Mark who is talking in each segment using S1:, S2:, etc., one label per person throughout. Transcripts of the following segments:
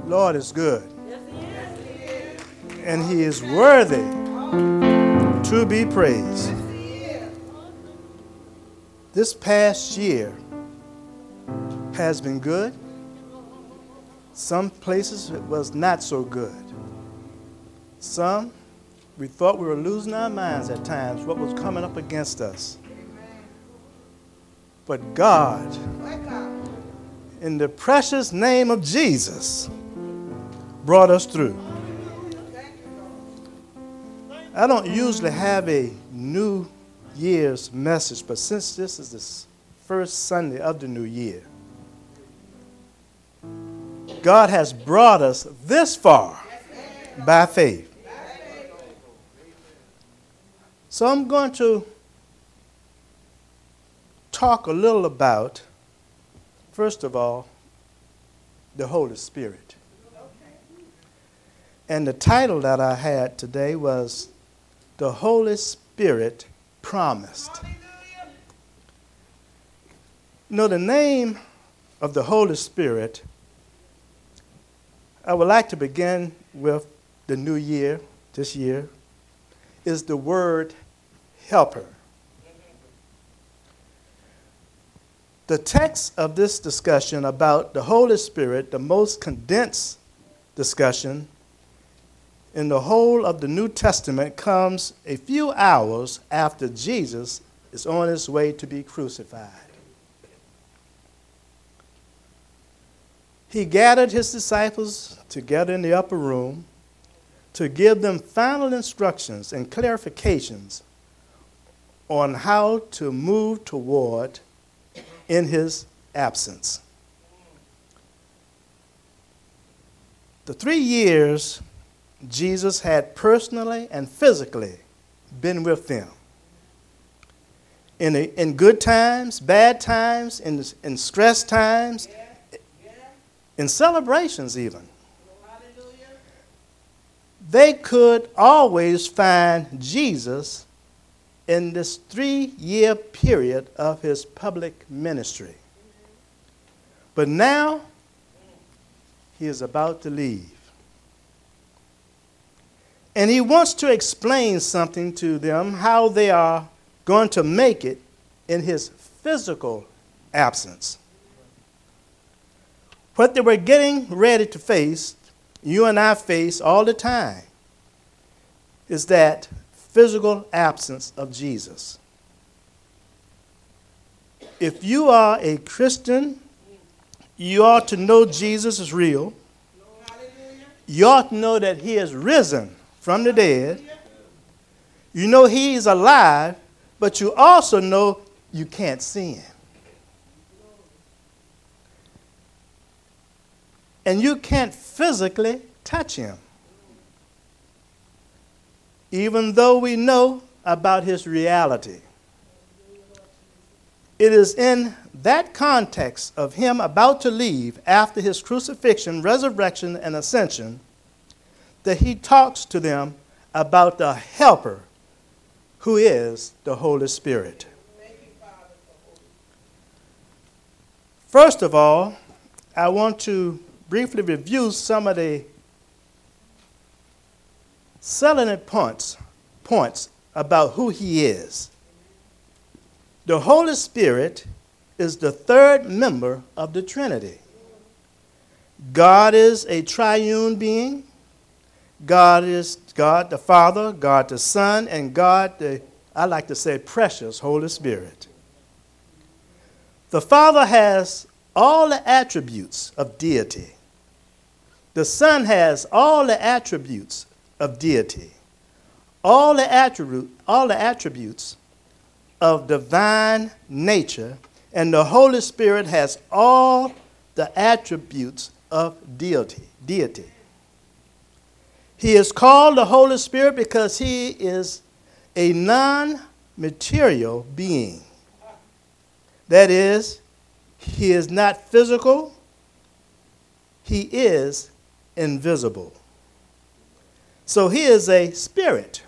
S1: Lord is good. And he is worthy to be praised. This past year has been good. Some places it was not so good. Some, we thought we were losing our minds at times, what was coming up against us. But God, in the precious name of Jesus, brought us through. I don't usually have a New Year's message, but since this is the first Sunday of the new year, God has brought us this far by faith. So I'm going to talk a little about, first of all, the Holy Spirit. And the title that I had today was The Holy Spirit Promised. You know, the name of the Holy Spirit, I would like to begin with the new year, this year, is the word helper. The text of this discussion about the Holy Spirit, the most condensed discussion in the whole of the New Testament, comes a few hours after Jesus is on his way to be crucified. He gathered his disciples together in the upper room to give them final instructions and clarifications on how to move toward in his absence. The 3 years Jesus had personally and physically been with them. In good times, bad times, in stress times, in celebrations even. They could always find Jesus in this 3-year period of his public ministry. But now, he is about to leave. And he wants to explain something to them, how they are going to make it in his physical absence. What they were getting ready to face, you and I face all the time, is that physical absence of Jesus. If you are a Christian, you ought to know Jesus is real. You ought to know that he is risen from the dead. You know he's alive, but you also know you can't see him. And you can't physically touch him. Even though we know about his reality. It is in that context of him about to leave after his crucifixion, resurrection, and ascension that he talks to them about the helper who is the Holy Spirit. First of all, I want to briefly review some of the salient points about who he is. The Holy Spirit is the third member of the Trinity. God is a triune being. God is God the Father, God the Son, and God the, I like to say, precious Holy Spirit. The Father has all the attributes of deity. The Son has all the attributes of deity. All the attributes of divine nature, and the Holy Spirit has all the attributes of deity. He is called the Holy Spirit because he is a non-material being. That is, he is not physical, he is invisible. So he is a spirit.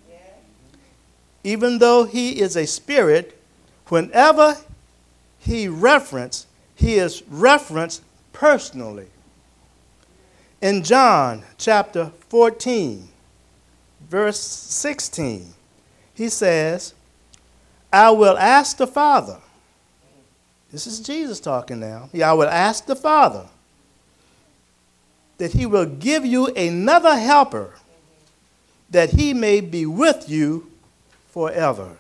S1: Even though he is a spirit, whenever he is referenced personally. In John chapter 14, verse 16, he says, I will ask the Father. This is Jesus talking now. I will ask the Father that he will give you another helper, that he may be with you forever.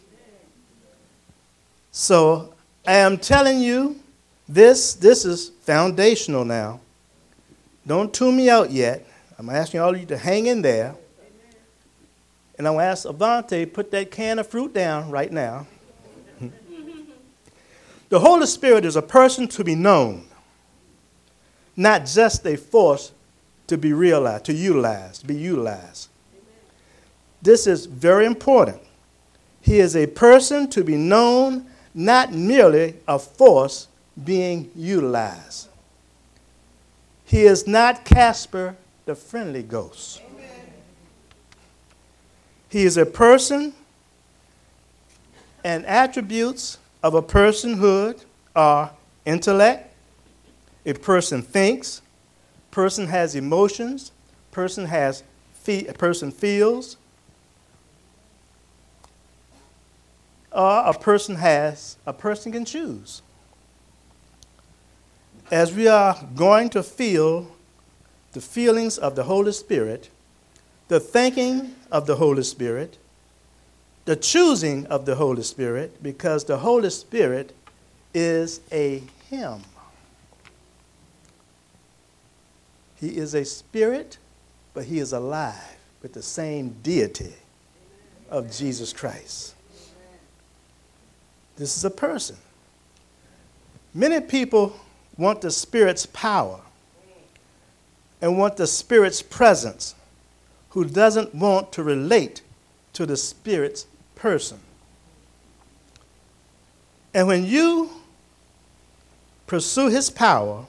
S1: So I am telling you, this is foundational now. Don't tune me out yet. I'm asking all of you to hang in there. And I'm going to ask Avante, put that can of fruit down right now. The Holy Spirit is a person to be known, not just a force to be realized, to be utilized. This is very important. He is a person to be known, not merely a force being utilized. He is not Casper the Friendly Ghost. Amen. He is a person, and attributes of a personhood are intellect. A person thinks. Person has emotions. Person feels. Or a person can choose. As we are going to feel the feelings of the Holy Spirit, the thinking of the Holy Spirit, the choosing of the Holy Spirit, because the Holy Spirit is a him. He is a spirit, but he is alive with the same deity of Jesus Christ. This is a person. Many people want the Spirit's power and want the Spirit's presence, who doesn't want to relate to the Spirit's person. And when you pursue his power,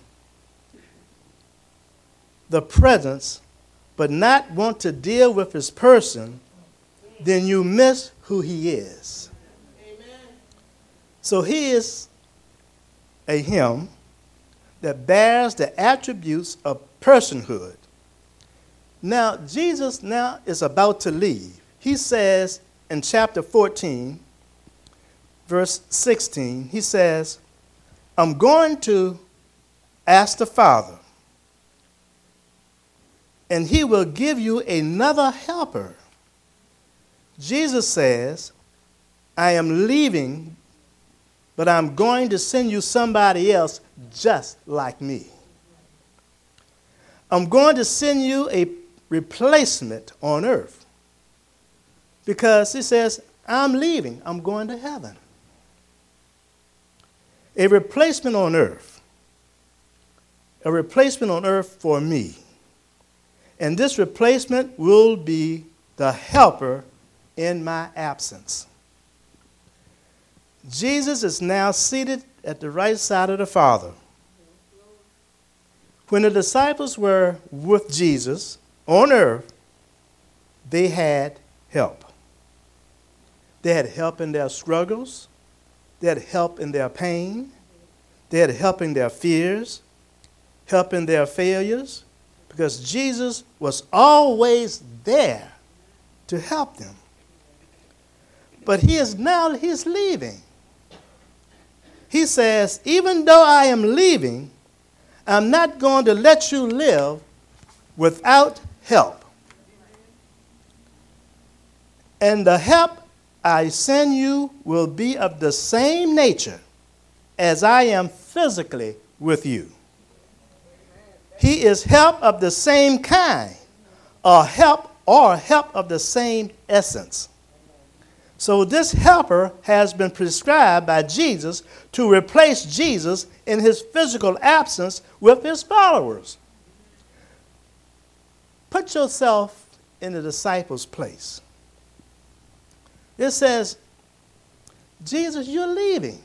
S1: the presence, but not want to deal with his person, then you miss who he is. Amen. So he is a him that bears the attributes of personhood. Now, Jesus now is about to leave. He says in chapter 14, verse 16, he says, I'm going to ask the Father, and he will give you another helper. Jesus says, I am leaving, but I'm going to send you somebody else just like me. I'm going to send you a replacement on earth. Because he says, I'm leaving, I'm going to heaven. A replacement on earth. A replacement on earth for me. And this replacement will be the helper in my absence. Jesus is now seated at the right side of the Father. When the disciples were with Jesus on earth, they had help. They had help in their struggles. They had help in their pain. They had help in their fears, help in their failures, because Jesus was always there to help them. But he's leaving. He says, even though I am leaving, I'm not going to let you live without help. And the help I send you will be of the same nature as I am physically with you. He is help of the same kind, or help of the same essence. So this helper has been prescribed by Jesus to replace Jesus in his physical absence with his followers. Put yourself in the disciples' place. It says, Jesus, you're leaving.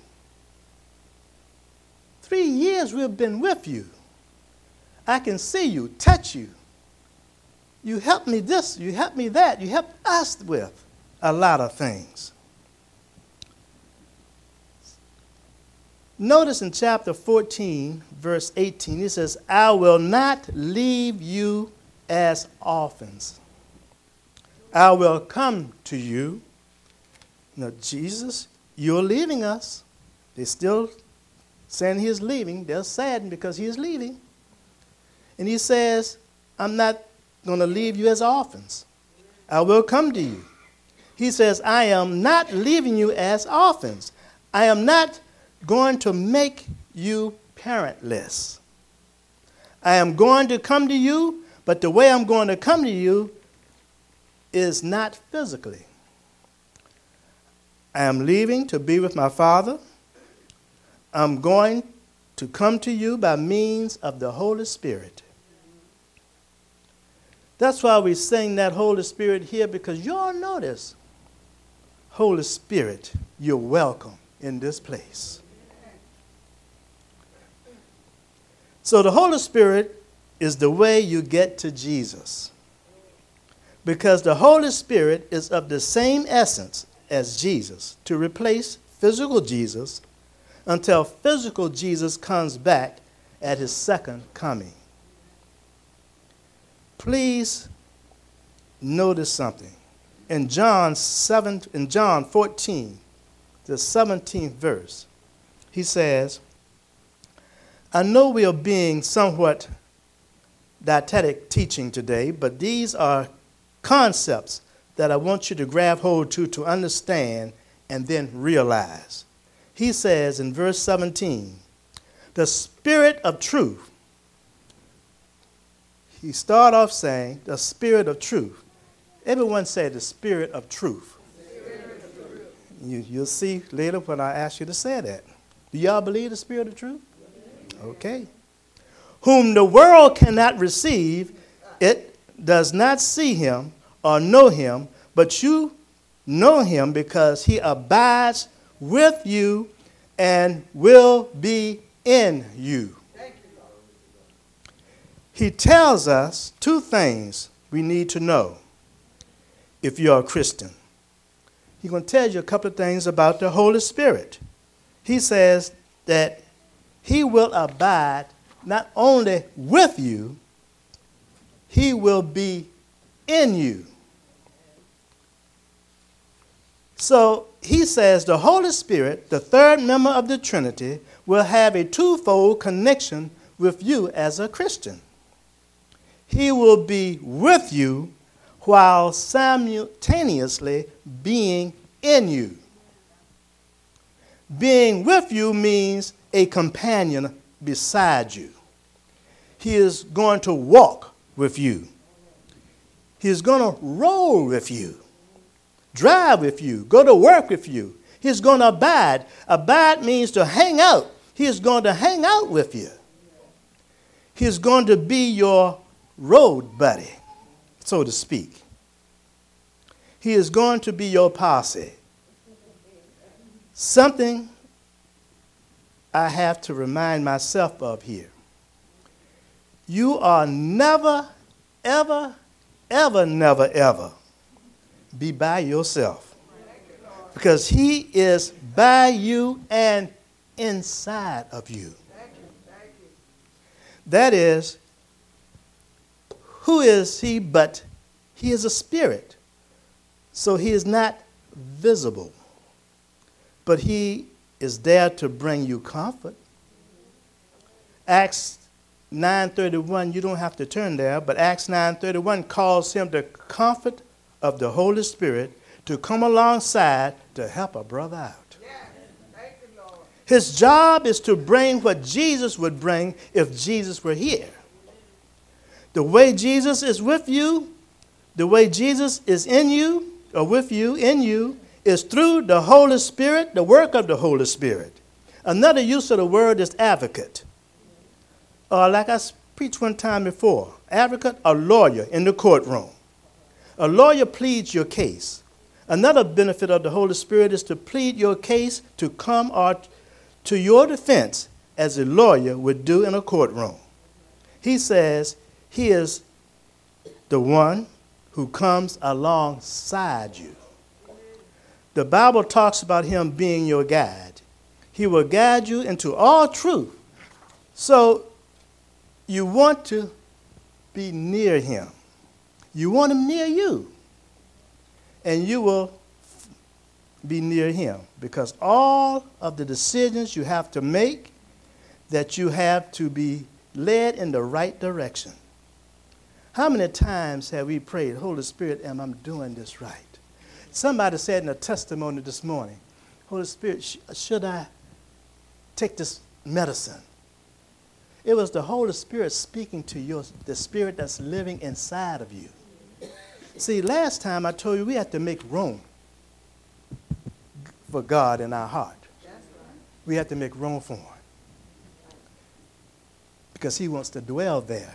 S1: 3 years we've been with you. I can see you, touch you. You help me this, you help me that, you help us with a lot of things. Notice in chapter 14, verse 18, it says, I will not leave you as orphans. I will come to you. Now, Jesus, you're leaving us. They're still saying he is leaving. They're saddened because he is leaving. And he says, I'm not going to leave you as orphans. I will come to you. He says, I am not leaving you as orphans. I am not going to make you parentless. I am going to come to you, but the way I'm going to come to you is not physically. I am leaving to be with my Father. I'm going to come to you by means of the Holy Spirit. That's why we sing that Holy Spirit here, because you all know this. Holy Spirit, you're welcome in this place. So the Holy Spirit is the way you get to Jesus, because the Holy Spirit is of the same essence as Jesus to replace physical Jesus until physical Jesus comes back at his second coming. Please notice something. In John 14, the 17th verse, he says, I know we are being somewhat didactic teaching today, but these are concepts that I want you to grab hold to understand and then realize. He says in verse 17, the Spirit of truth. He started off saying the Spirit of truth. Everyone say the Spirit of truth. You'll see later when I ask you to say that. Do y'all believe the Spirit of truth? Okay. Whom the world cannot receive, it does not see him or know him, but you know him because he abides with you and will be in you. He tells us two things we need to know if you're a Christian. He's going to tell you a couple of things about the Holy Spirit. He says that he will abide not only with you, he will be in you. So he says the Holy Spirit, the third member of the Trinity, will have a twofold connection with you as a Christian. He will be with you while simultaneously being in you. Being with you means a companion beside you. He is going to walk with you. He is going to roll with you, drive with you, go to work with you. He's going to abide. Abide means to hang out. He is going to hang out with you. He is going to be your road buddy, so to speak. He is going to be your posse. Something I have to remind myself of here. You are never, ever, ever, never, ever be by yourself. Because he is by you and inside of you. That is, who is he but he is a spirit. So he is not visible. But he is there to bring you comfort. Acts 9:31, you don't have to turn there, but Acts 9:31 calls him the comfort of the Holy Spirit to come alongside to help a brother out. Yes. Thank you, Lord. His job is to bring what Jesus would bring if Jesus were here. The way Jesus is with you, the way Jesus is in you, or with you, in you, is through the Holy Spirit, the work of the Holy Spirit. Another use of the word is advocate. Like I preached one time before, advocate, a lawyer in the courtroom. A lawyer pleads your case. Another benefit of the Holy Spirit is to plead your case to come or to your defense as a lawyer would do in a courtroom. He says he is the one who comes alongside you. The Bible talks about him being your guide. He will guide you into all truth. So you want to be near him. You want him near you. And you will be near him, because all of the decisions you have to make, that you have to be led in the right direction. How many times have we prayed, Holy Spirit, am I doing this right? Somebody said in a testimony this morning, Holy Spirit, should I take this medicine? It was the Holy Spirit speaking to the spirit that's living inside of you. See, last time I told you we have to make room for God in our heart. We have to make room for him, because he wants to dwell there.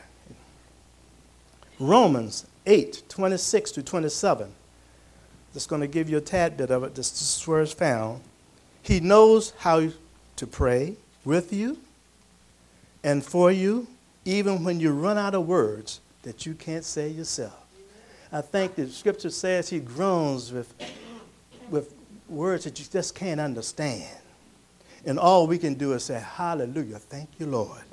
S1: Romans 8:26-27. Just going to give you a tad bit of it. This is where it's found. He knows how to pray with you and for you, even when you run out of words that you can't say yourself. I think the scripture says he groans with words that you just can't understand. And all we can do is say, hallelujah, thank you, Lord.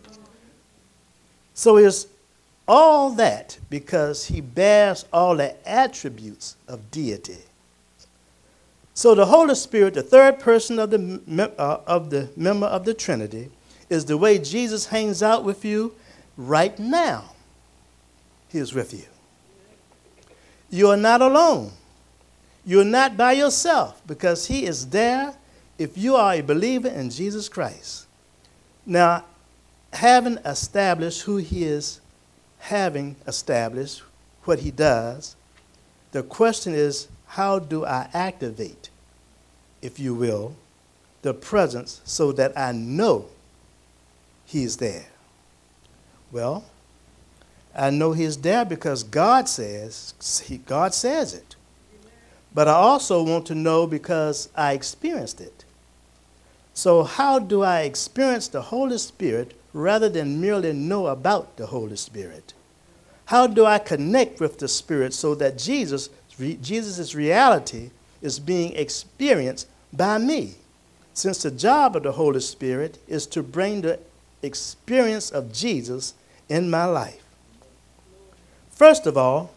S1: So it's all that because he bears all the attributes of deity. So the Holy Spirit, the third person of the member of the Trinity, is the way Jesus hangs out with you right now. He is with you. You are not alone. You're not by yourself, because he is there if you are a believer in Jesus Christ. Now, having established who he is, having established what he does, the question is, how do I activate, if you will, the presence so that I know he's there? Well, I know he's there because God says it. But I also want to know because I experienced it. So how do I experience the Holy Spirit rather than merely know about the Holy Spirit? How do I connect with the Spirit so that Jesus' reality is being experienced by me? Since the job of the Holy Spirit is to bring the experience of Jesus in my life. First of all,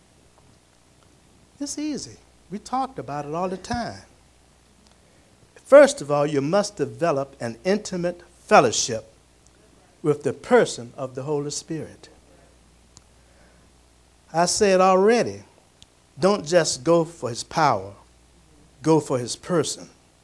S1: it's easy. We talked about it all the time. First of all, you must develop an intimate fellowship with the person of the Holy Spirit. I said already, don't just go for his power, go for his person.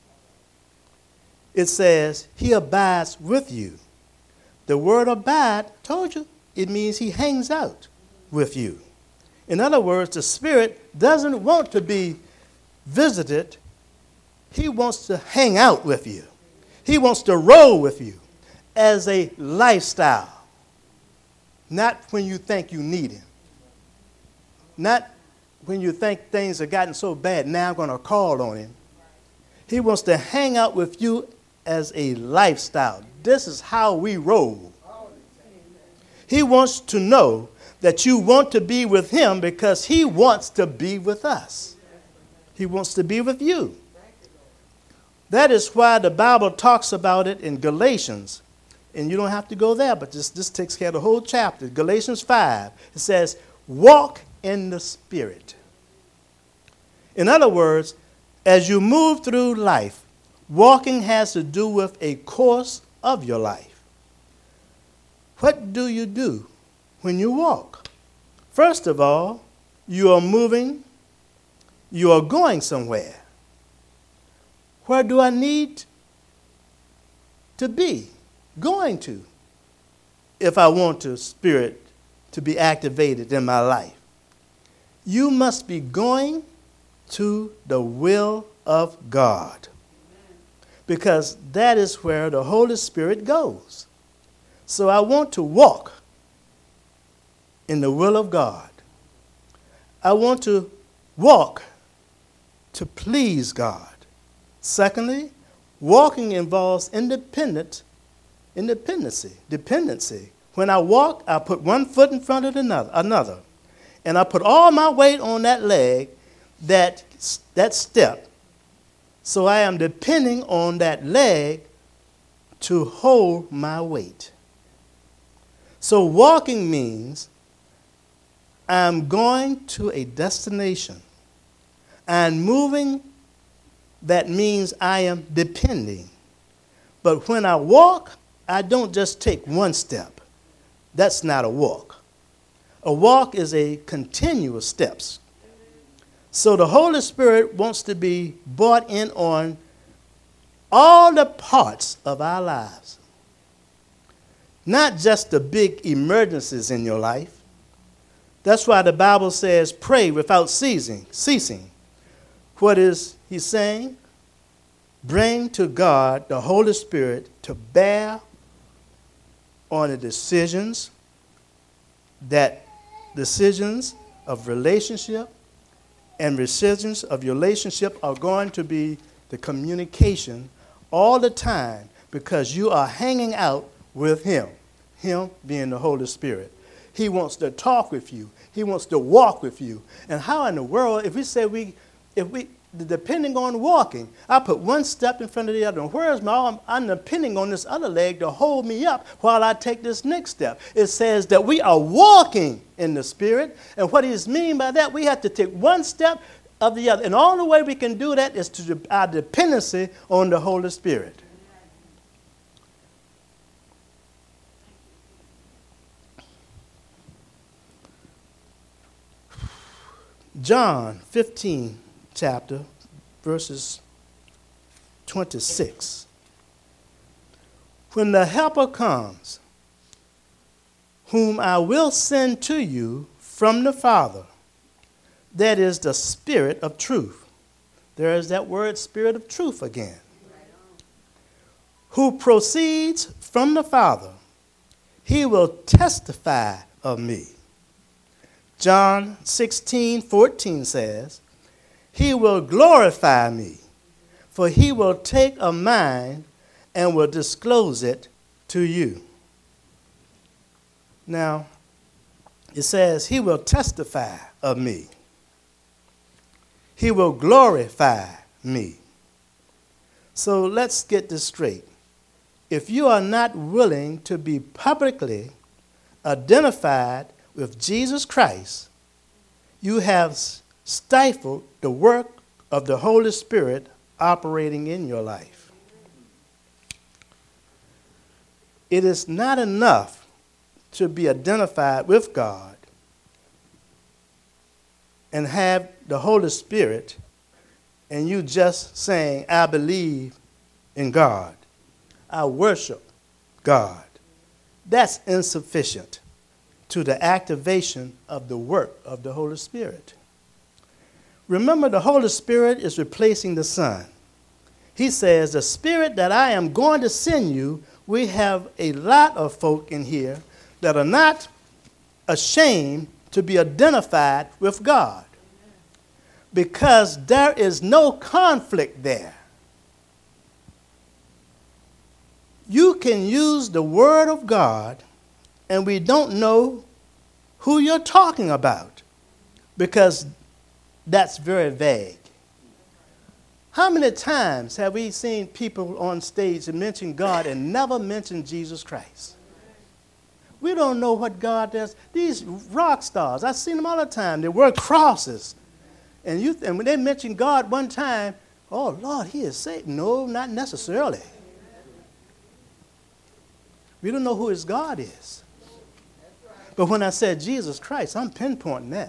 S1: It says he abides with you. The word abide, told you, it means he hangs out with you. In other words, the Spirit doesn't want to be visited. He wants to hang out with you. He wants to roll with you as a lifestyle. Not when you think you need him. Not when you think things have gotten so bad, now I'm going to call on him. He wants to hang out with you as a lifestyle. This is how we roll. He wants to know that you want to be with him because he wants to be with us. He wants to be with you. That is why the Bible talks about it in Galatians. And you don't have to go there, but this takes care of the whole chapter. Galatians 5. It says, walk in the Spirit. In other words, as you move through life, walking has to do with a course of your life. What do you do when you walk? First of all, you are moving, you are going somewhere. Where do I need to be going to if I want the Spirit to be activated in my life? You must be going to the will of God, because that is where the Holy Spirit goes. So I want to walk in the will of God. I want to walk to please God. Secondly, walking involves dependency. When I walk, I put one foot in front of another, and I put all my weight on that leg, that step, So I am depending on that leg to hold my weight. So walking means I'm going to a destination. And moving, that means I am depending. But when I walk, I don't just take one step. That's not a walk. A walk is a continuous steps. So the Holy Spirit wants to be brought in on all the parts of our lives. Not just the big emergencies in your life. That's why the Bible says pray without ceasing. What is he saying? Bring to God the Holy Spirit to bear on the decisions of relationship, and decisions of your relationship are going to be the communication all the time because you are hanging out with him being the Holy Spirit. He wants to talk with you. He wants to walk with you. And how in the world, if we depending on walking, I put one step in front of the other. And where's my arm? I'm depending on this other leg to hold me up while I take this next step. It says that we are walking in the Spirit. And what he's meaning by that, we have to take one step of the other. And all the way we can do that is to our dependency on the Holy Spirit. John 15 chapter, verses 26. When the Helper comes, whom I will send to you from the Father, that is the Spirit of truth. There is that word Spirit of truth again. Who proceeds from the Father, he will testify of me. John 16:14 says, he will glorify me, for he will take of mine and will disclose it to you. Now, it says he will testify of me. He will glorify me. So let's get this straight. If you are not willing to be publicly identified with Jesus Christ, you have stifled the work of the Holy Spirit operating in your life. It is not enough to be identified with God and have the Holy Spirit and you just saying, I believe in God. I worship God. That's insufficient to the activation of the work of the Holy Spirit. Remember, the Holy Spirit is replacing the Son. He says, the Spirit that I am going to send you, we have a lot of folk in here that are not ashamed to be identified with God because there is no conflict there. You can use the Word of God and we don't know who you're talking about because that's very vague. How many times have we seen people on stage mention God and never mention Jesus Christ? We don't know what God does. These rock stars, I see them all the time. They wear crosses. And when they mention God one time, oh, Lord, he is saved. No, not necessarily. We don't know who his God is. But when I said Jesus Christ, I'm pinpointing that.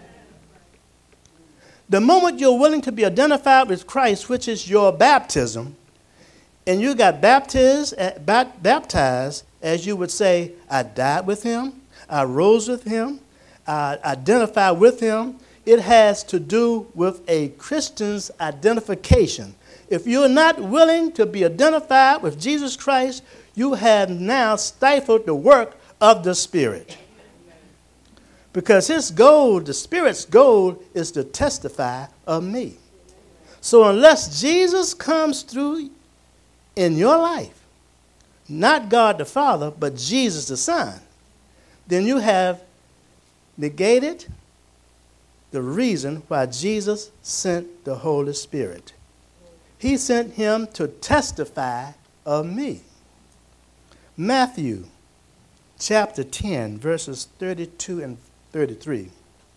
S1: The moment you're willing to be identified with Christ, which is your baptism, and you got baptized, as you would say, I died with him, I rose with him, I identified with him, it has to do with a Christian's identification. If you're not willing to be identified with Jesus Christ, you have now stifled the work of the Spirit. Because his goal, the Spirit's goal, is to testify of me. So unless Jesus comes through in your life, not God the Father, but Jesus the Son, then you have negated the reason why Jesus sent the Holy Spirit. He sent him to testify of me. Matthew chapter 10, verses 32 and 33.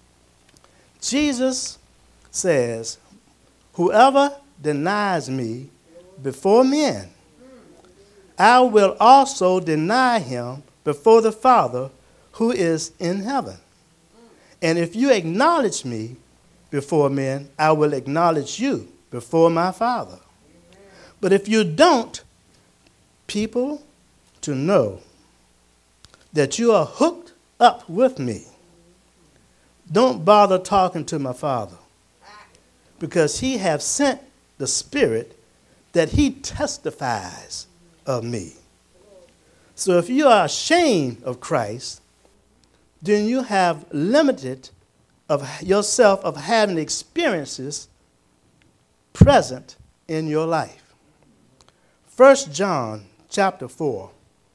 S1: Jesus says, whoever denies me before men, I will also deny him before the Father who is in heaven. And if you acknowledge me before men, I will acknowledge you before my Father. But if you don't, people to know that you are hooked up with me, don't bother talking to my Father, because he have sent the Spirit that he testifies of me. So if you are ashamed of Christ, then you have limited of yourself of having experiences present in your life. 1 John chapter 4.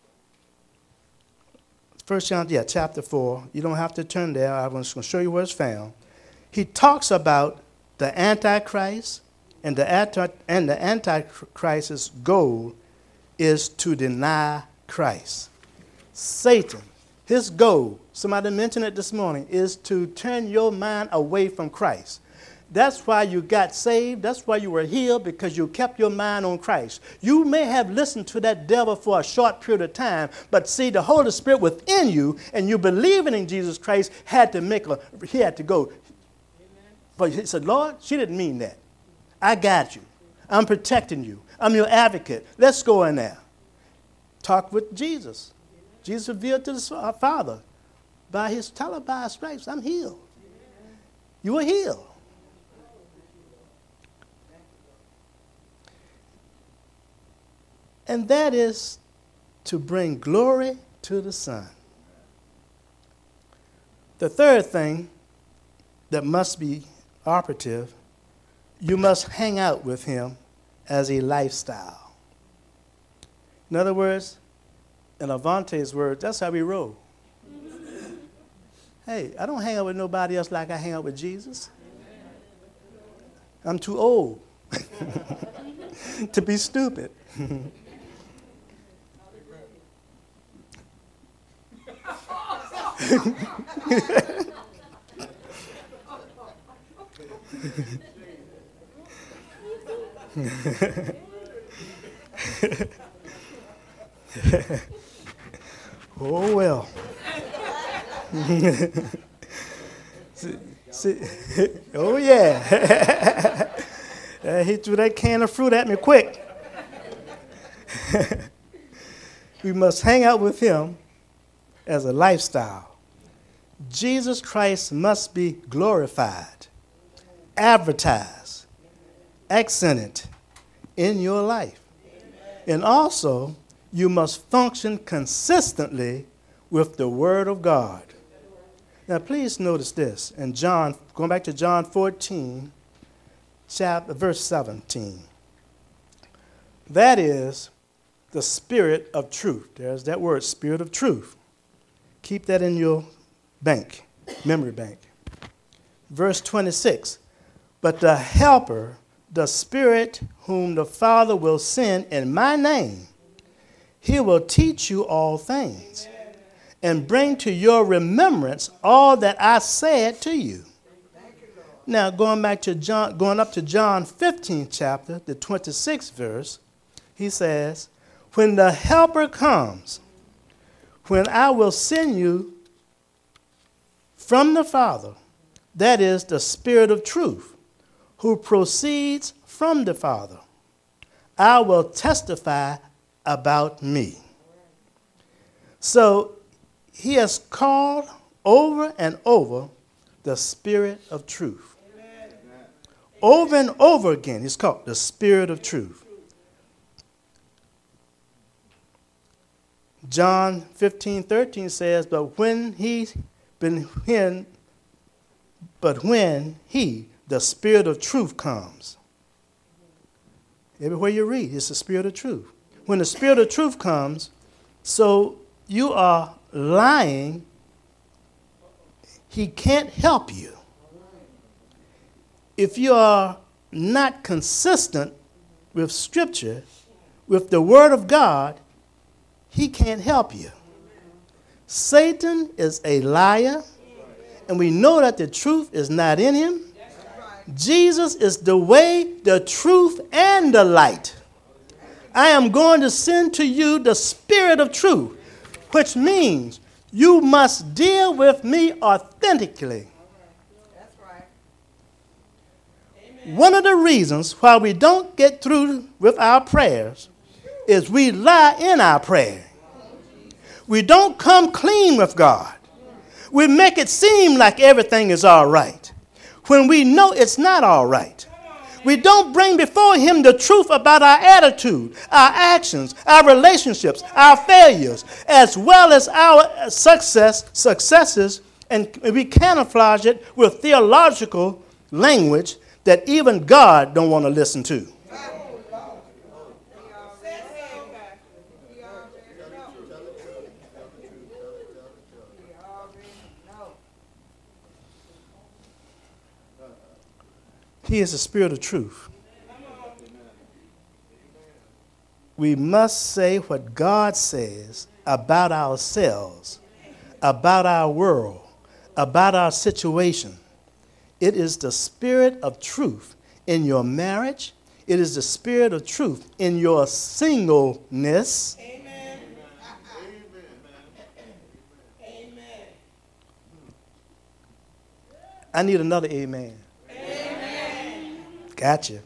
S1: 1 John, chapter 4. You don't have to turn there. I'm just going to show you where it's found. He talks about the Antichrist, and the Antichrist's goal is to deny Christ. Satan, his goal, somebody mentioned it this morning, is to turn your mind away from Christ. That's why you got saved. That's why you were healed, because you kept your mind on Christ. You may have listened to that devil for a short period of time, but see, the Holy Spirit within you and you believing in Jesus Christ he had to go. Amen. But he said, Lord, she didn't mean that. I got you. I'm protecting you. I'm your advocate. Let's go in there. Talk with Jesus. Jesus revealed to the Father, by his stripes, I'm healed. You were healed. And that is to bring glory to the Son. The third thing that must be operative, you must hang out with him as a lifestyle. In other words, in Avante's words, that's how we roll. Hey, I don't hang out with nobody else like I hang out with Jesus. I'm too old to be stupid. Oh, well. see, oh, yeah. He threw that can of fruit at me quick. We must hang out with him as a lifestyle. Jesus Christ must be glorified, advertised, accented in your life. And also, you must function consistently with the Word of God. Now, please notice this. In John, going back to John 14, verse 17. That is the Spirit of truth. There's that word, Spirit of truth. Keep that in your bank, memory bank. Verse 26. But the Helper, the Spirit whom the Father will send in my name, he will teach you all things and bring to your remembrance all that I said to you. Now, going up to John 15 chapter, the 26th verse, he says, when the Helper comes, when I will send you from the Father, that is the Spirit of truth, who proceeds from the Father, I will testify about me. So he has called over and over the Spirit of truth. Amen. Over and over again, he's called the Spirit of truth. John 15:13 says, but when he, the Spirit of truth comes. Everywhere you read, it's the Spirit of truth. When the Spirit of truth comes, so you are lying, he can't help you. If you are not consistent with Scripture, with the Word of God, he can't help you. Satan is a liar, and we know that the truth is not in him. Jesus is the way, the truth, and the light. I am going to send to you the Spirit of truth, which means you must deal with me authentically.
S2: That's right.
S1: One of the reasons why we don't get through with our prayers is we lie in our prayer. We don't come clean with God. We make it seem like everything is all right when we know it's not all right. We don't bring before him the truth about our attitude, our actions, our relationships, our failures, as well as our successes, and we camouflage it with theological language that even God don't want to listen to. He is the Spirit of truth. We must say what God says about ourselves, about our world, about our situation. It is the Spirit of truth in your marriage. It is the Spirit of truth in your singleness.
S2: Amen. Amen.
S1: I need another amen. Gotcha.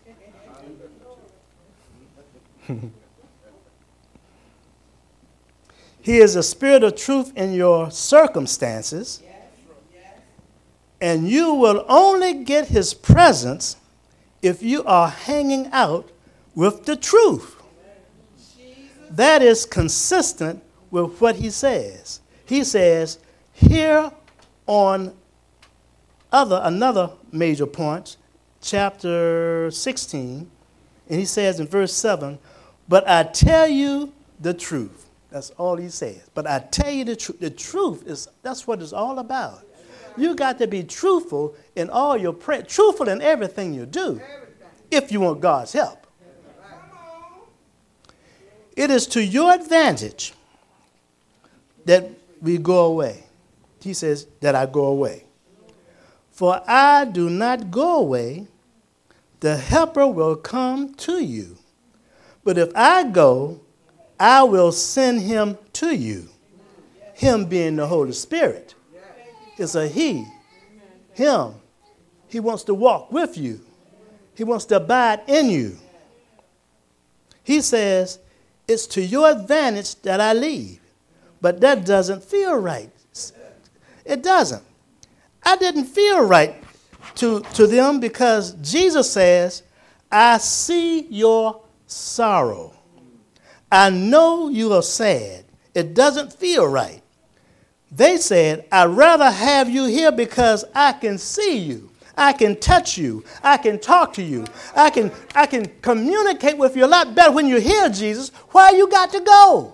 S1: He is a spirit of truth in your circumstances, and you will only get his presence if you are hanging out with the truth. That is consistent with what he says. He says here on another major point, chapter 16, and he says in verse 7, but I tell you the truth. That's all he says. But I tell you the truth. The truth that's what it's all about. You got to be truthful in all your prayer, truthful in everything you do, if you want God's help. It is to your advantage that we go away. He says that I go away. For I do not go away, the helper will come to you. But if I go, I will send him to you. Him being the Holy Spirit. It's a he. Him. He wants to walk with you. He wants to abide in you. He says, it's to your advantage that I leave. But that doesn't feel right. It doesn't. I didn't feel right to them because Jesus says, I see your sorrow. I know you are sad. It doesn't feel right. They said, I'd rather have you here because I can see you. I can touch you. I can talk to you. I can communicate with you a lot better when you're here, Jesus. Why you got to go?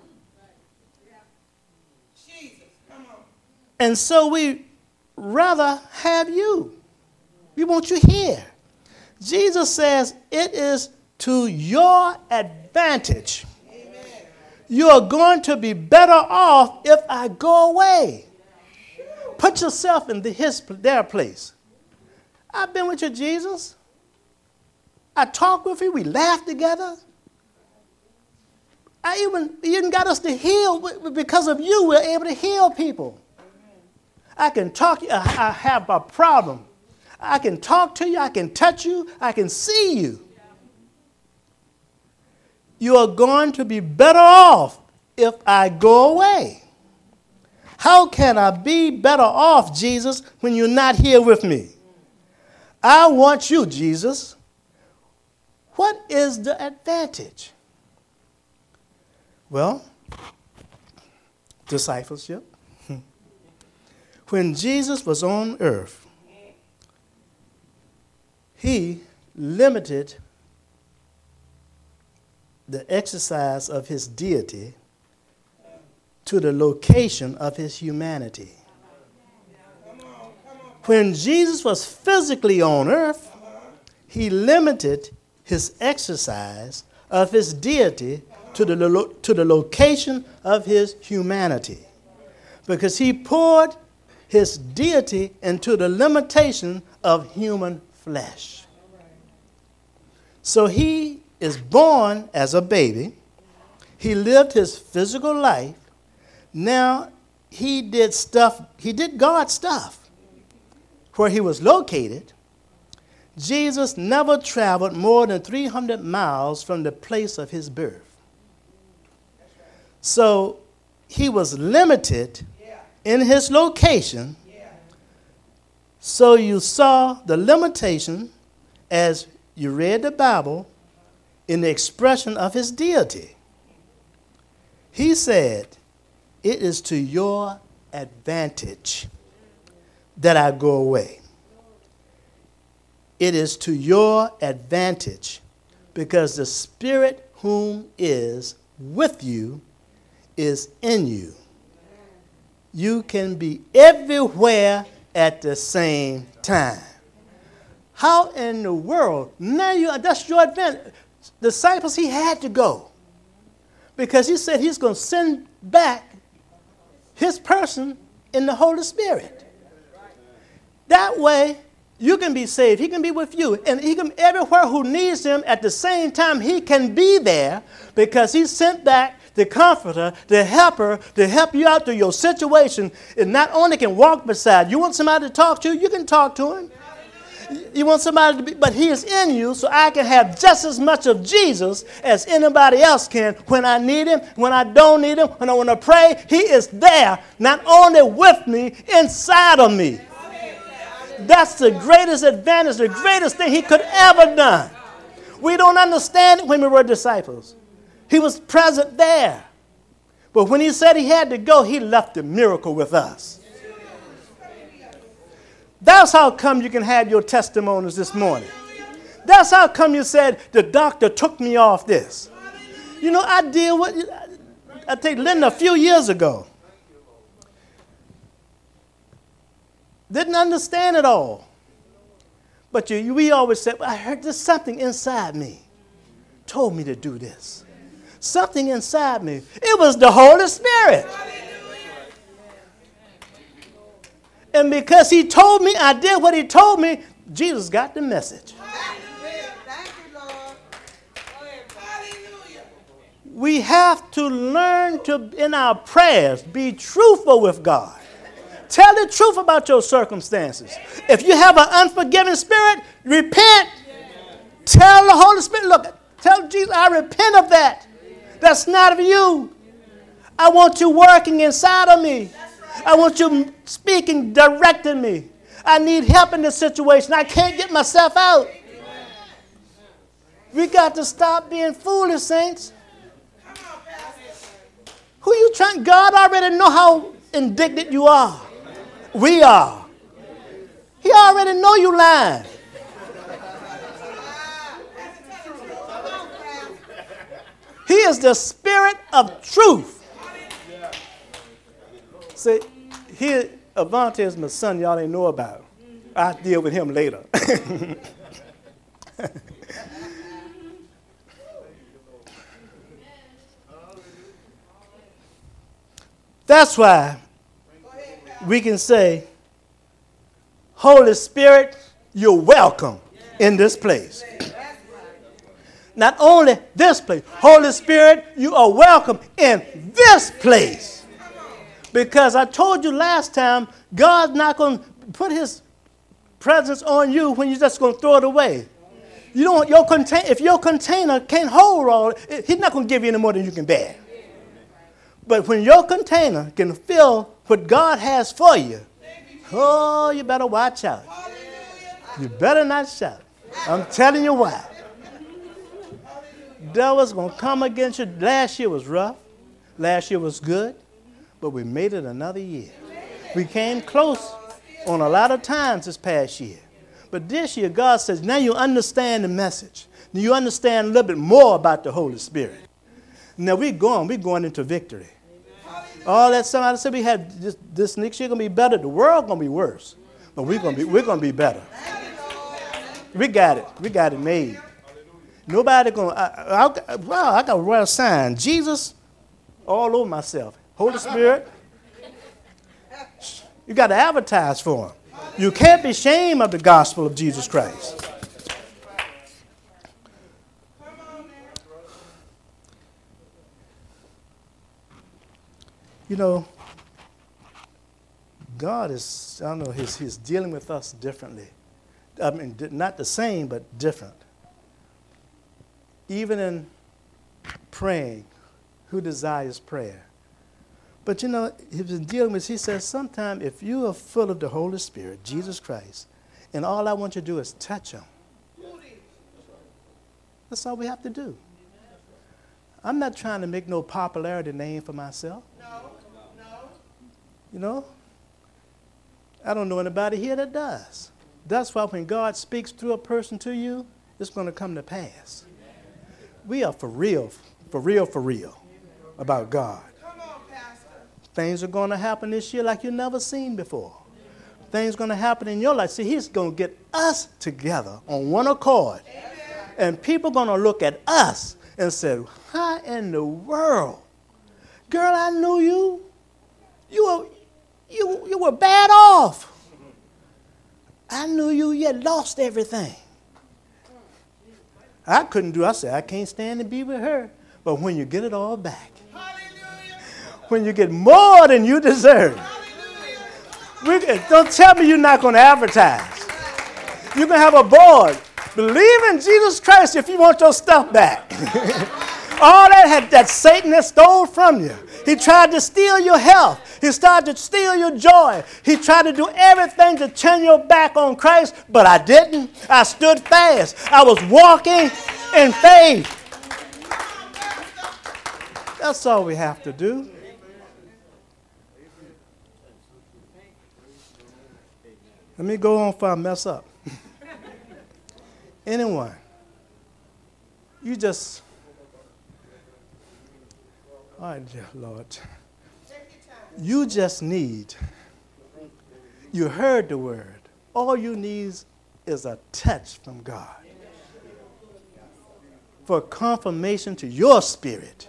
S2: Jesus, come on.
S1: And so we rather have you. We want you here. Jesus says it is to your advantage.
S2: Amen.
S1: You are going to be better off if I go away. Put yourself in their place. I've been with you, Jesus. I talked with you. We laughed together. I even got us to heal. Because of you, we're able to heal people. I can talk. I have a problem. I can talk to you. I can touch you. I can see you. You are going to be better off if I go away. How can I be better off, Jesus, when you're not here with me? I want you, Jesus. What is the advantage? Well, discipleship. When Jesus was on earth, he limited the exercise of his deity to the location of his humanity. When Jesus was physically on earth, he limited his exercise of his deity to the location of his humanity. Because he poured his deity into the limitation of human flesh. So he is born as a baby. He lived his physical life. Now he did God's stuff. Where he was located, Jesus never traveled more than 300 miles from the place of his birth. So he was limited in his location. So you saw the limitation as you read the Bible in the expression of his deity. He said, "It is to your advantage that I go away." It is to your advantage, because the Spirit whom is with you is in you. You can be everywhere at the same time. How in the world? Now that's your advantage. Disciples, he had to go, because he said he's going to send back his person in the Holy Spirit. That way, you can be saved. He can be with you. And he can everywhere who needs him at the same time, he can be there, because he sent back the comforter, the helper, to help you out through your situation. And not only can walk beside you. Want somebody to talk to? You can talk to him. You want somebody to be, but he is in you, so I can have just as much of Jesus as anybody else can when I need him, when I don't need him, when I want to pray. He is there, not only with me, inside of me. That's the greatest advantage, the greatest thing he could ever done. We don't understand it when we were disciples. He was present there. But when he said he had to go, he left the miracle with us. That's how come you can have your testimonies this morning. That's how come you said, the doctor took me off this. You know, I deal with, I think Linda a few years ago. Didn't understand it all. But we always said, well, I heard there's something inside me told me to do this. Something inside me. It was the Holy Spirit. And because he told me, I did what he told me, Jesus got the message.
S2: Thank you, Lord. Hallelujah.
S1: We have to learn to, in our prayers, be truthful with God. Tell the truth about your circumstances. If you have an unforgiving spirit, repent. Tell the Holy Spirit, look, tell Jesus, I repent of that. That's not of you. I want you working inside of me. I want you speaking, directing me. I need help in this situation. I can't get myself out. We got to stop being foolish, saints. Who you trying? God already know how indignant you are. We are. He already know you lying. He is the Spirit of truth. See, here, Avante is my son y'all ain't know about. I'll deal with him later. That's why we can say, Holy Spirit, you're welcome in this place. Not only this place, Holy Spirit, you are welcome in this place. Because I told you last time, God's not going to put his presence on you when you're just going to throw it away. You don't, if your container can't hold all, he's not going to give you any more than you can bear. But when your container can fill what God has for you, oh, you better watch out. You better not shout. I'm telling you why. Devil's going to come against you. Last year was rough. Last year was good. But we made it another year. We came close on a lot of times this past year. But this year, God says, now you understand the message. Now you understand a little bit more about the Holy Spirit. Now we're going into victory. All that somebody said we had this next year going to be better. The world going to be worse. But we're going to be better. We got it. We got it made. Nobody going to, wow, I got to write a sign. Jesus all over myself. Holy Spirit. You got to advertise for him. You can't be ashamed of the gospel of Jesus Christ. You know, God is, I don't know, he's dealing with us differently. I mean, not the same, but different. Even in praying, who desires prayer? But you know, he's been dealing with, he says, sometimes if you are full of the Holy Spirit, Jesus Christ, and all I want you to do is touch him, that's all we have to do. I'm not trying to make no popularity name for myself.
S2: No.
S1: You know? I don't know anybody here that does. That's why when God speaks through a person to you, it's going to come to pass. We are for real about God.
S2: Come on, Pastor.
S1: Things are going to happen this year like you've never seen before. Things are going to happen in your life. See, he's going to get us together on one accord.
S2: Amen.
S1: And people are going to look at us and say, how in the world? Girl, I knew you. You were bad off. I knew you had lost everything. I couldn't do it. I said, I can't stand to be with her. But when you get it all back,
S2: Hallelujah.
S1: when you get more than you deserve, don't tell me you're not going to advertise. You're going to have a board. Believe in Jesus Christ if you want your stuff back. All that Satan has stole from you. He tried to steal your health. He started to steal your joy. He tried to do everything to turn your back on Christ, but I didn't. I stood fast. I was walking in faith. That's all we have to do. Let me go on before I mess up. Anyone, you just, all right, dear Lord, you just need, you heard the word. All you need is a touch from God for confirmation to your spirit.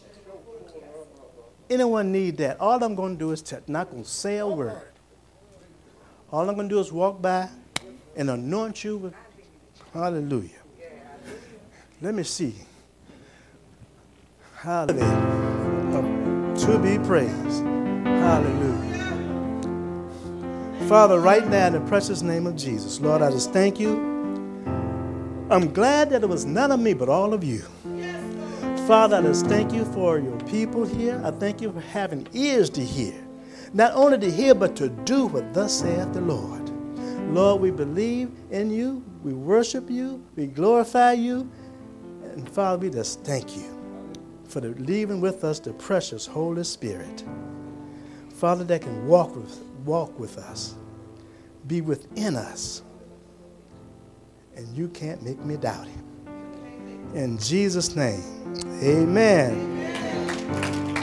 S1: Anyone need that? All I'm going to do is touch, not going to say a word. All I'm going to do is walk by and anoint you with, hallelujah. Let me see. Hallelujah. To be praised. Hallelujah. Father, right now in the precious name of Jesus, Lord, I just thank you. I'm glad that it was none of me but all of you. Father, I just thank you for your people here. I thank you for having ears to hear. Not only to hear, but to do what thus saith the Lord. Lord, we believe in you. We worship you. We glorify you. And Father, we just thank you for leaving with us the precious Holy Spirit. Father, that can walk with us, be within us. And you can't make me doubt him. In Jesus' name, amen.